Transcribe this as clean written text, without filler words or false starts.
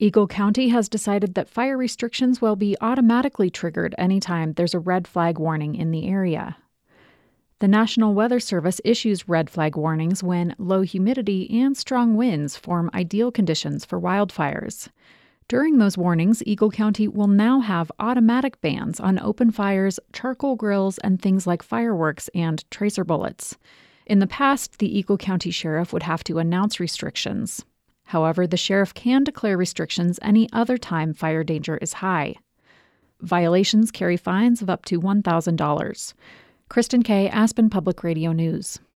Eagle County has decided that fire restrictions will be automatically triggered anytime there's a red flag warning in the area. The National Weather Service issues red flag warnings when low humidity and strong winds form ideal conditions for wildfires. During those warnings, Eagle County will now have automatic bans on open fires, charcoal grills, and things like fireworks and tracer bullets. In the past, the Eagle County Sheriff would have to announce restrictions. However, the sheriff can declare restrictions any other time fire danger is high. Violations carry fines of up to $1,000. Kristen Kay, Aspen Public Radio News.